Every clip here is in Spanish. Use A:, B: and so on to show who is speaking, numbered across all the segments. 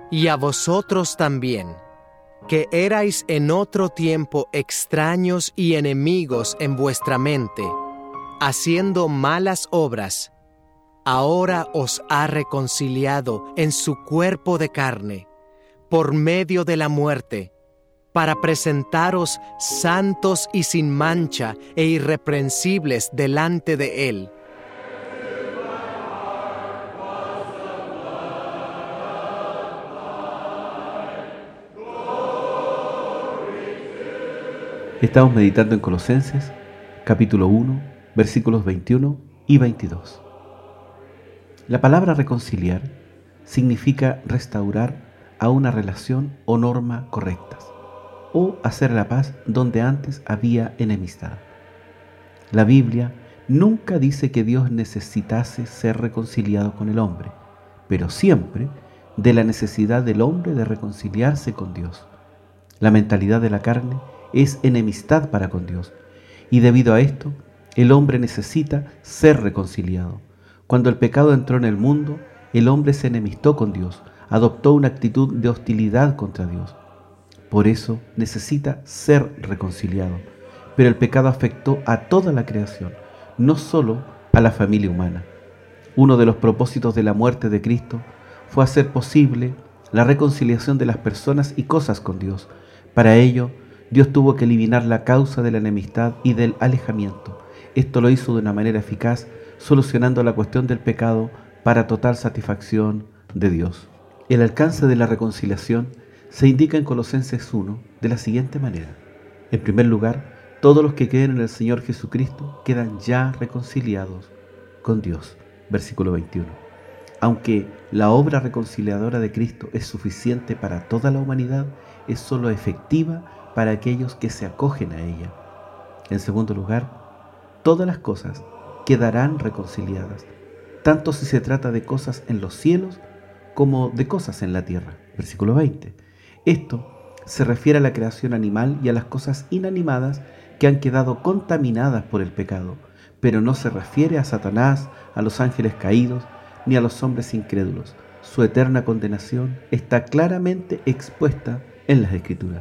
A: Y a vosotros también, que erais en otro tiempo extraños y enemigos en vuestra mente, haciendo malas obras, ahora os ha reconciliado en su cuerpo de carne, por medio de la muerte, para presentaros santos y sin mancha e irreprensibles delante de Él.
B: Estamos meditando en Colosenses, capítulo 1, versículos 21 y 22. La palabra reconciliar significa restaurar a una relación o norma correctas, o hacer la paz donde antes había enemistad. La Biblia nunca dice que Dios necesitase ser reconciliado con el hombre, pero siempre de la necesidad del hombre de reconciliarse con Dios. La mentalidad de la carne es enemistad para con Dios, y debido a esto, el hombre necesita ser reconciliado. Cuando el pecado entró en el mundo, el hombre se enemistó con Dios, adoptó una actitud de hostilidad contra Dios. Por eso necesita ser reconciliado. Pero el pecado afectó a toda la creación, no solo a la familia humana. Uno de los propósitos de la muerte de Cristo fue hacer posible la reconciliación de las personas y cosas con Dios. Para ello, Dios tuvo que eliminar la causa de la enemistad y del alejamiento. Esto lo hizo de una manera eficaz, solucionando la cuestión del pecado para total satisfacción de Dios. El alcance de la reconciliación se indica en Colosenses 1 de la siguiente manera. En primer lugar, todos los que creen en el Señor Jesucristo quedan ya reconciliados con Dios. Versículo 21. Aunque la obra reconciliadora de Cristo es suficiente para toda la humanidad, es solo efectiva para aquellos que se acogen a ella. En segundo lugar, todas las cosas quedarán reconciliadas, tanto si se trata de cosas en los cielos como de cosas en la tierra. Versículo 20. Esto se refiere a la creación animal y a las cosas inanimadas que han quedado contaminadas por el pecado, pero no se refiere a Satanás, a los ángeles caídos, ni a los hombres incrédulos. Su eterna condenación está claramente expuesta en las Escrituras.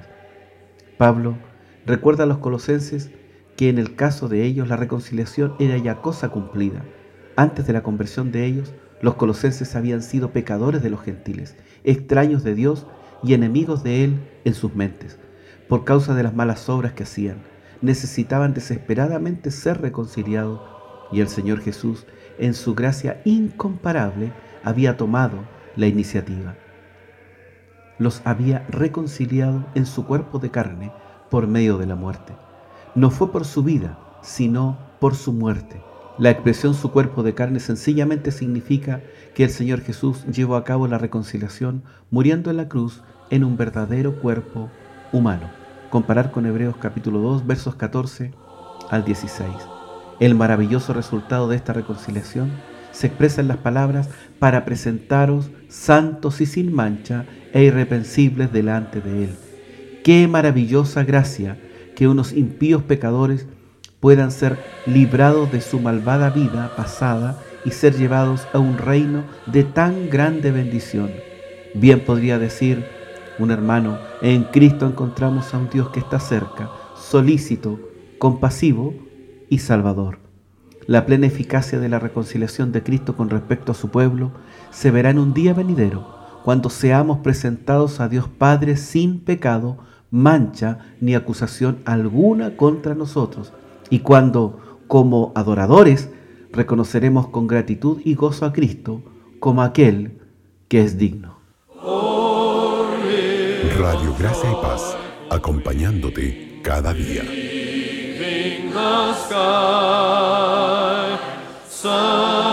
B: Pablo recuerda a los colosenses que en el caso de ellos la reconciliación era ya cosa cumplida. Antes de la conversión de ellos, los colosenses habían sido pecadores de los gentiles, extraños de Dios y enemigos de Él en sus mentes. Por causa de las malas obras que hacían, necesitaban desesperadamente ser reconciliados, y el Señor Jesús, en su gracia incomparable, había tomado la iniciativa. Los había reconciliado en su cuerpo de carne por medio de la muerte. No fue por su vida, sino por su muerte. La expresión su cuerpo de carne sencillamente significa que el Señor Jesús llevó a cabo la reconciliación muriendo en la cruz en un verdadero cuerpo humano. Comparar con Hebreos capítulo 2, versos 14 al 16. El maravilloso resultado de esta reconciliación se expresa en las palabras para presentaros santos y sin mancha e irreprensibles delante de Él. ¡Qué maravillosa gracia que unos impíos pecadores puedan ser librados de su malvada vida pasada y ser llevados a un reino de tan grande bendición! Bien podría decir un hermano, en Cristo encontramos a un Dios que está cerca, solícito, compasivo y salvador. La plena eficacia de la reconciliación de Cristo con respecto a su pueblo se verá en un día venidero, cuando seamos presentados a Dios Padre sin pecado, mancha ni acusación alguna contra nosotros, y cuando, como adoradores, reconoceremos con gratitud y gozo a Cristo como aquel que es digno.
C: Radio Gracia y Paz, acompañándote cada día.
D: Sky, sun.